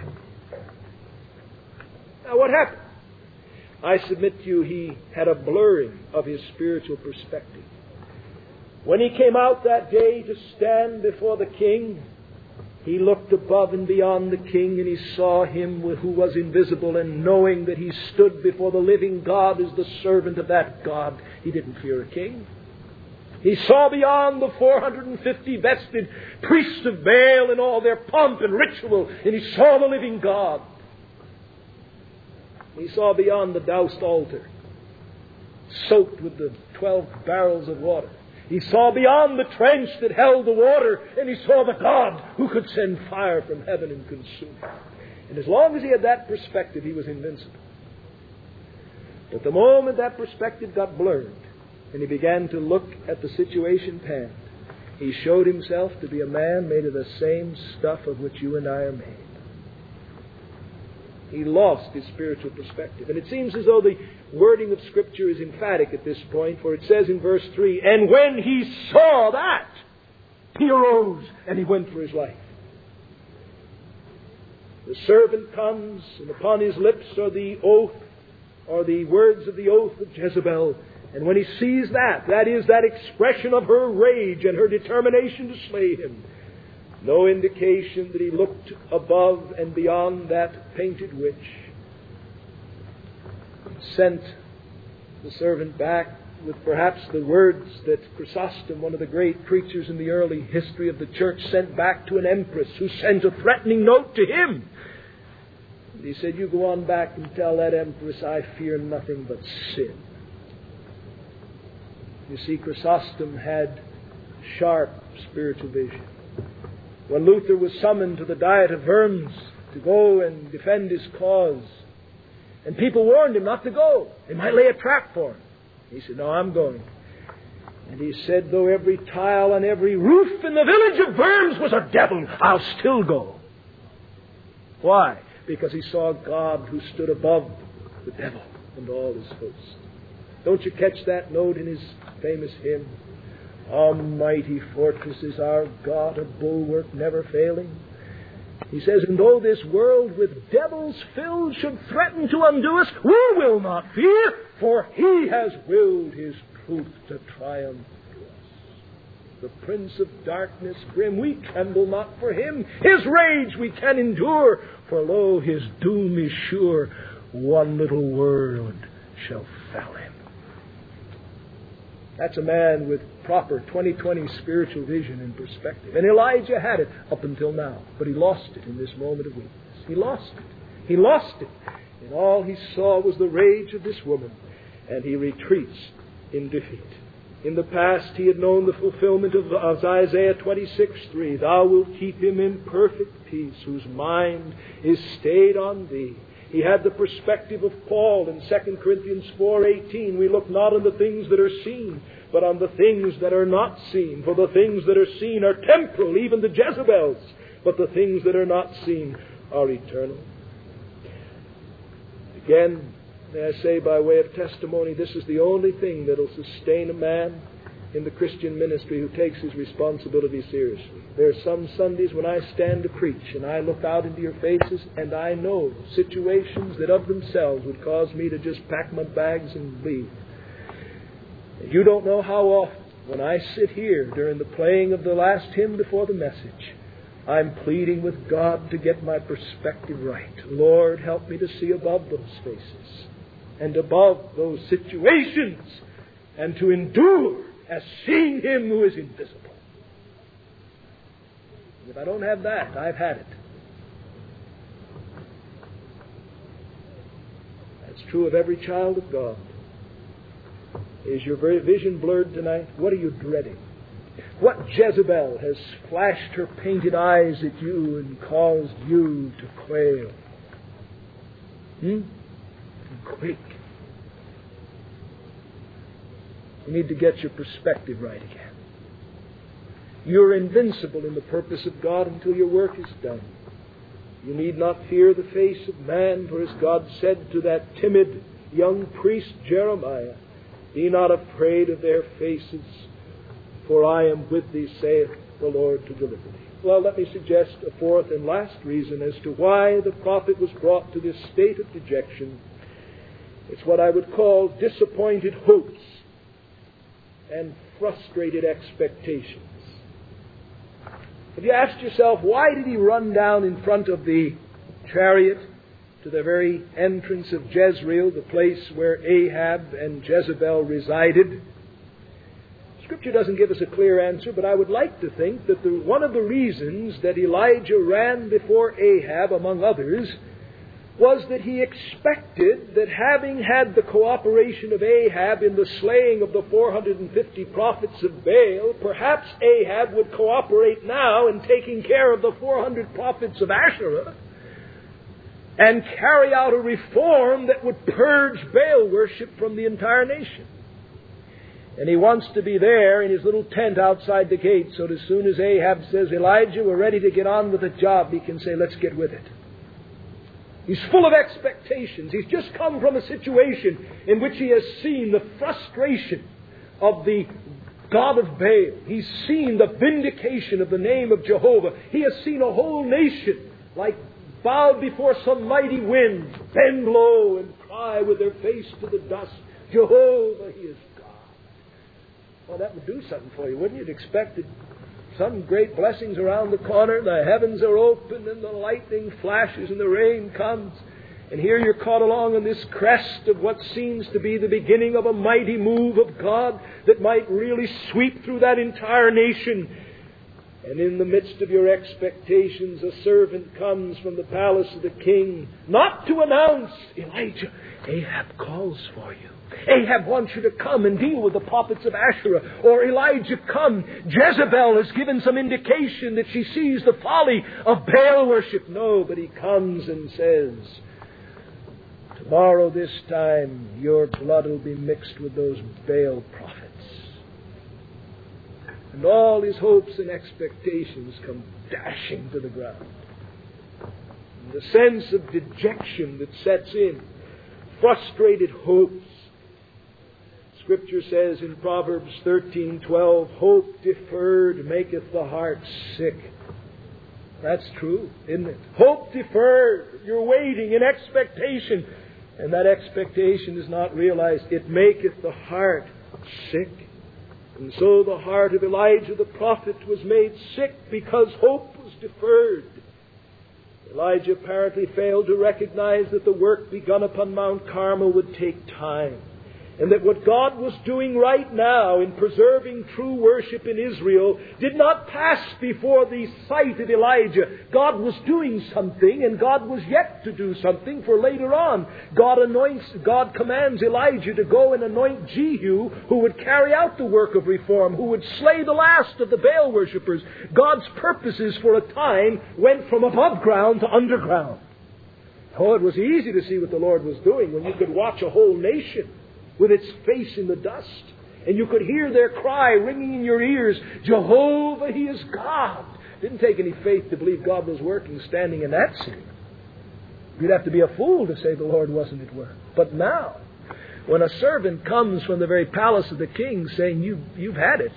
Now what happened? I submit to you he had a blurring of his spiritual perspective. When he came out that day to stand before the king, he looked above and beyond the king, and he saw him who was invisible, and knowing that he stood before the living God as the servant of that God, he didn't fear a king. He saw beyond the four hundred fifty vested priests of Baal and all their pomp and ritual, and he saw the living God. He saw beyond the doused altar, soaked with the twelve barrels of water. He saw beyond the trench that held the water, and he saw the God who could send fire from heaven and consume it. And as long as he had that perspective, he was invincible. But the moment that perspective got blurred, and he began to look at the situation at hand, he showed himself to be a man made of the same stuff of which you and I are made. He lost his spiritual perspective. And it seems as though the wording of Scripture is emphatic at this point, for it says in verse three, and when he saw that, he arose and he went for his life. The servant comes, and upon his lips are the oath, or the words of the oath of Jezebel. And when he sees that, that is that expression of her rage and her determination to slay him, no indication that he looked above and beyond that painted witch. Sent the servant back with perhaps the words that Chrysostom, one of the great preachers in the early history of the church, sent back to an empress who sent a threatening note to him. And he said, you go on back and tell that empress I fear nothing but sin. You see, Chrysostom had sharp spiritual vision. When Luther was summoned to the Diet of Worms to go and defend his cause, and people warned him not to go, they might lay a trap for him. He said, no, I'm going. And he said, though every tile on every roof in the village of Worms was a devil, I'll still go. Why? Because he saw God who stood above the devil and all his hosts. Don't you catch that note in his famous hymn? Almighty fortress is our God, a bulwark never failing. He says, and though this world with devils filled should threaten to undo us, we will not fear, for he has willed his truth to triumph through us. The prince of darkness grim, we tremble not for him. His rage we can endure, for lo, his doom is sure. One little word shall fell him. That's a man with proper twenty twenty spiritual vision and perspective. And Elijah had it up until now, but he lost it in this moment of weakness. He lost it. He lost it. And all he saw was the rage of this woman, and he retreats in defeat. In the past, he had known the fulfillment of, of Isaiah twenty-six three. Thou wilt keep him in perfect peace, whose mind is stayed on thee. He had the perspective of Paul in Second Corinthians four eighteen. We look not on the things that are seen, but on the things that are not seen. For the things that are seen are temporal, even the Jezebels. But the things that are not seen are eternal. Again, may I say by way of testimony, this is the only thing that will sustain a man in the Christian ministry who takes his responsibility seriously. There are some Sundays when I stand to preach and I look out into your faces and I know situations that of themselves would cause me to just pack my bags and leave. And you don't know how often when I sit here during the playing of the last hymn before the message, I'm pleading with God to get my perspective right. Lord, help me to see above those faces and above those situations and to endure as seeing Him who is invisible. And if I don't have that, I've had it. That's true of every child of God. Is your very vision blurred tonight? What are you dreading? What Jezebel has flashed her painted eyes at you and caused you to quail? Hmm? And quake. You need to get your perspective right again. You're invincible in the purpose of God until your work is done. You need not fear the face of man, for as God said to that timid young priest Jeremiah, be not afraid of their faces, for I am with thee, saith the Lord, to deliver thee. Well, let me suggest a fourth and last reason as to why the prophet was brought to this state of dejection. It's what I would call disappointed hopes and frustrated expectations. Have you asked yourself, why did he run down in front of the chariot to the very entrance of Jezreel, the place where Ahab and Jezebel resided? Scripture doesn't give us a clear answer, but I would like to think that the, one of the reasons that Elijah ran before Ahab, among others, was that he expected that having had the cooperation of Ahab in the slaying of the four hundred fifty prophets of Baal, perhaps Ahab would cooperate now in taking care of the four hundred prophets of Asherah and carry out a reform that would purge Baal worship from the entire nation. And he wants to be there in his little tent outside the gate, so that as soon as Ahab says, Elijah, we're ready to get on with the job, he can say, let's get with it. He's full of expectations. He's just come from a situation in which he has seen the frustration of the god of Baal. He's seen the vindication of the name of Jehovah. He has seen a whole nation, like bowed before some mighty wind, bend low and cry with their face to the dust, Jehovah, He is God. Well, that would do something for you, wouldn't you? You'd expect that some great blessings around the corner, the heavens are open and the lightning flashes and the rain comes. And here you're caught along on this crest of what seems to be the beginning of a mighty move of God that might really sweep through that entire nation. And in the midst of your expectations, a servant comes from the palace of the king, not to announce, Elijah, Ahab calls for you. Ahab wants you to come and deal with the prophets of Asherah. Or Elijah, come. Jezebel has given some indication that she sees the folly of Baal worship. No, but he comes and says, tomorrow this time your blood will be mixed with those Baal prophets. And all his hopes and expectations come dashing to the ground. And the sense of dejection that sets in, frustrated hopes. Scripture says in Proverbs thirteen twelve, hope deferred maketh the heart sick. That's true, isn't it? Hope deferred. You're waiting in expectation, and that expectation is not realized. It maketh the heart sick. And so the heart of Elijah the prophet was made sick because hope was deferred. Elijah apparently failed to recognize that the work begun upon Mount Carmel would take time. And that what God was doing right now in preserving true worship in Israel did not pass before the sight of Elijah. God was doing something, and God was yet to do something for later on. God anoints, God commands Elijah to go and anoint Jehu, who would carry out the work of reform, who would slay the last of the Baal worshippers. God's purposes for a time went from above ground to underground. Oh, it was easy to see what the Lord was doing when you could watch a whole nation with its face in the dust, and you could hear their cry ringing in your ears, Jehovah, He is God. Didn't take any faith to believe God was working standing in that city. You'd have to be a fool to say the Lord wasn't at work. But now, when a servant comes from the very palace of the king saying, you, you've had it,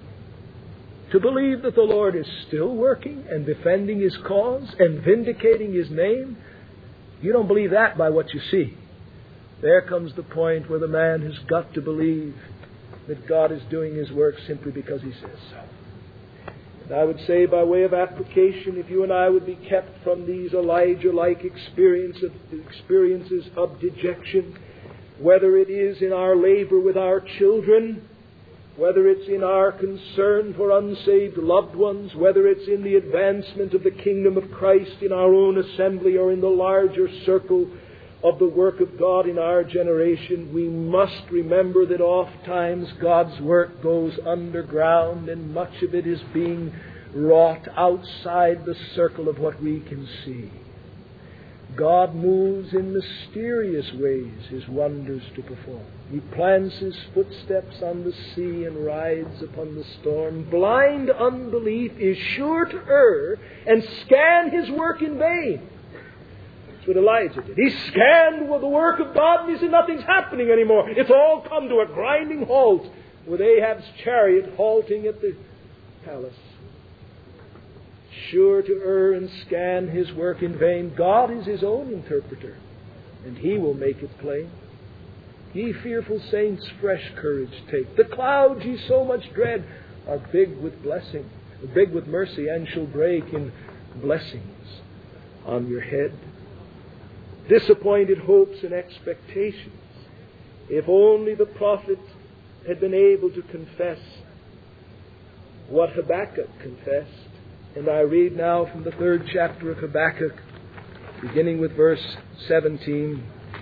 to believe that the Lord is still working and defending His cause and vindicating His name, you don't believe that by what you see. There comes the point where the man has got to believe that God is doing His work simply because He says so. And I would say, by way of application, if you and I would be kept from these Elijah-like experience of, experiences of dejection, whether it is in our labor with our children, whether it's in our concern for unsaved loved ones, whether it's in the advancement of the kingdom of Christ in our own assembly or in the larger circle of the work of God in our generation, we must remember that oft times God's work goes underground, and much of it is being wrought outside the circle of what we can see. God moves in mysterious ways His wonders to perform. He plants His footsteps on the sea and rides upon the storm. Blind unbelief is sure to err and scan His work in vain. That's what Elijah did. He scanned the work of God and he said nothing's happening anymore. It's all come to a grinding halt with Ahab's chariot halting at the palace. Sure to err and scan His work in vain. God is His own interpreter, and He will make it plain. Ye fearful saints, fresh courage take. The clouds ye so much dread are big with blessing, big with mercy, and shall break in blessings on your head. Disappointed hopes and expectations. If only the prophet had been able to confess what Habakkuk confessed. And I read now from the third chapter of Habakkuk, beginning with verse seventeen.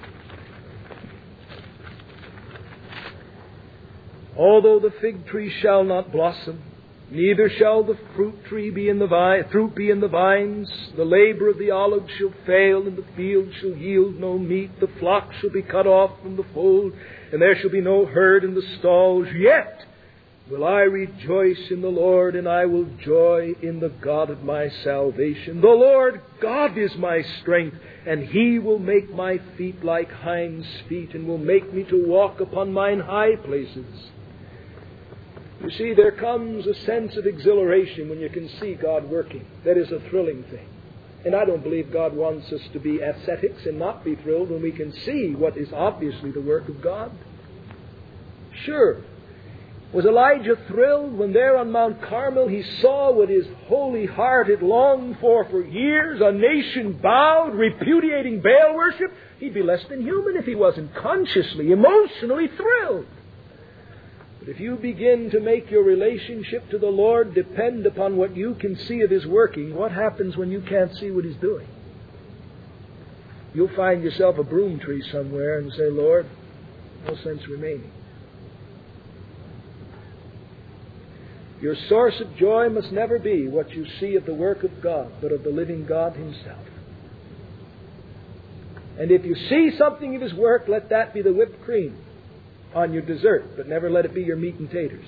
Although the fig tree shall not blossom, neither shall the fruit tree be in the vine, fruit be in the vines, the labor of the olive shall fail, and the field shall yield no meat, the flock shall be cut off from the fold, and there shall be no herd in the stalls, yet will I rejoice in the Lord, and I will joy in the God of my salvation. The Lord God is my strength, and He will make my feet like hinds' feet, and will make me to walk upon mine high places. You see, there comes a sense of exhilaration when you can see God working. That is a thrilling thing. And I don't believe God wants us to be ascetics and not be thrilled when we can see what is obviously the work of God. Sure. Was Elijah thrilled when there on Mount Carmel he saw what his holy heart had longed for for years, a nation bowed, repudiating Baal worship? He'd be less than human if he wasn't consciously, emotionally thrilled. But if you begin to make your relationship to the Lord depend upon what you can see of His working, what happens when you can't see what He's doing? You'll find yourself a broom tree somewhere and say, Lord, no sense remaining. Your source of joy must never be what you see of the work of God, but of the living God Himself. And if you see something of His work, let that be the whipped cream on your dessert, but never let it be your meat and taters.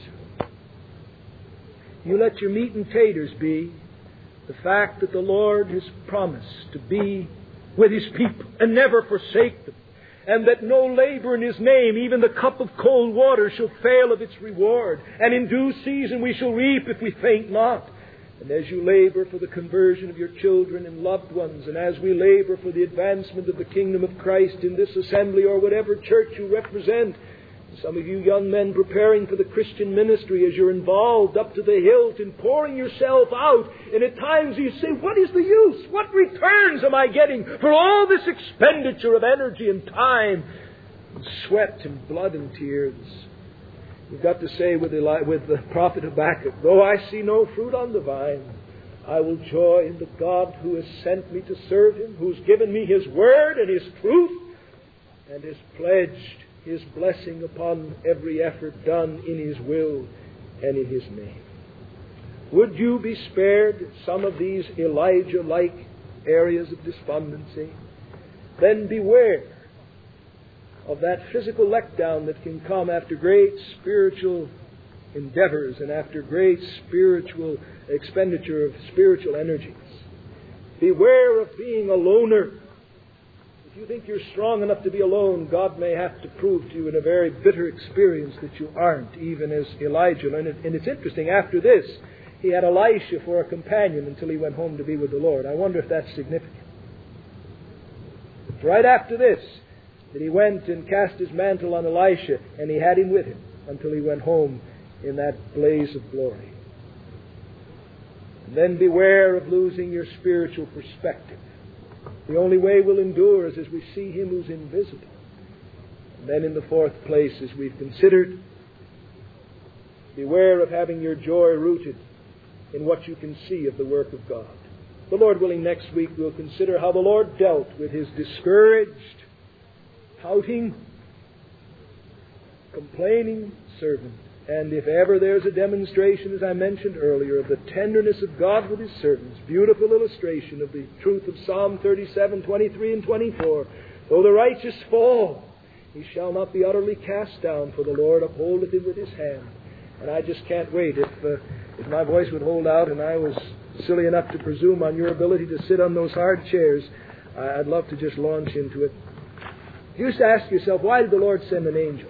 You let your meat and taters be the fact that the Lord has promised to be with His people and never forsake them, and that no labor in His name, even the cup of cold water, shall fail of its reward. And in due season we shall reap if we faint not. And as you labor for the conversion of your children and loved ones, and as we labor for the advancement of the kingdom of Christ in this assembly or whatever church you represent, some of you young men preparing for the Christian ministry, as you're involved up to the hilt in pouring yourself out, and at times you say, what is the use? What returns am I getting for all this expenditure of energy and time? and sweat and blood and tears. You've got to say with, Eli- with the prophet Habakkuk, though I see no fruit on the vine, I will joy in the God who has sent me to serve Him, who's given me His word and His truth, and has pledged His blessing upon every effort done in His will and in His name. Would you be spared some of these Elijah-like areas of despondency? Then beware of that physical letdown that can come after great spiritual endeavors and after great spiritual expenditure of spiritual energies. Beware of being a loner. If you think you're strong enough to be alone, God may have to prove to you in a very bitter experience that you aren't, even as Elijah. And, it, and it's interesting, after this, he had Elisha for a companion until he went home to be with the Lord. I wonder if that's significant. It's right after this that he went and cast his mantle on Elisha, and he had him with him until he went home in that blaze of glory. And then beware of losing your spiritual perspective. The only way we'll endure is as we see Him who's invisible. And then in the fourth place, as we've considered, beware of having your joy rooted in what you can see of the work of God. The Lord willing, next week we'll consider how the Lord dealt with His discouraged, pouting, complaining servant. And if ever there's a demonstration, as I mentioned earlier, of the tenderness of God with His servants, beautiful illustration of the truth of Psalm thirty-seven, twenty-three and twenty-four, though the righteous fall, he shall not be utterly cast down, for the Lord upholdeth him with His hand. And I just can't wait. If, uh, if my voice would hold out and I was silly enough to presume on your ability to sit on those hard chairs, I'd love to just launch into it. You used to ask yourself, why did the Lord send an angel?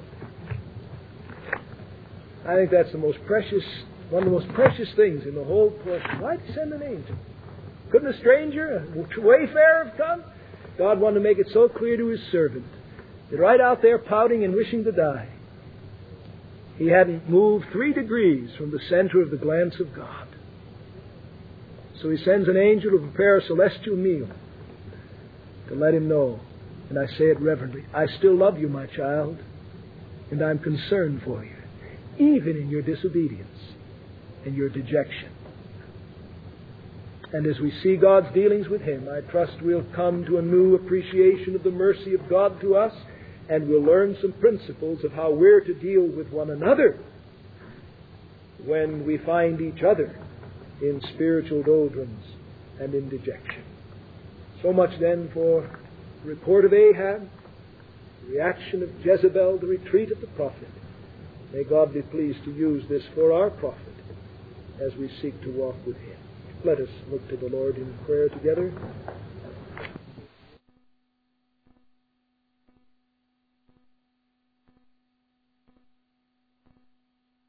I think that's the most precious, one of the most precious things in the whole portion. Why did He send an angel? Couldn't a stranger, a wayfarer have come? God wanted to make it so clear to His servant that right out there pouting and wishing to die, he hadn't moved three degrees from the center of the glance of God. So He sends an angel to prepare a celestial meal to let him know, and I say it reverently, I still love you, my child, and I'm concerned for you, even in your disobedience and your dejection. And as we see God's dealings with him, I trust we'll come to a new appreciation of the mercy of God to us, and we'll learn some principles of how we're to deal with one another when we find each other in spiritual doldrums and in dejection. So much then for the report of Ahab, the reaction of Jezebel, the retreat of the prophet. May God be pleased to use this for our profit as we seek to walk with him. Let us look to the Lord in prayer together.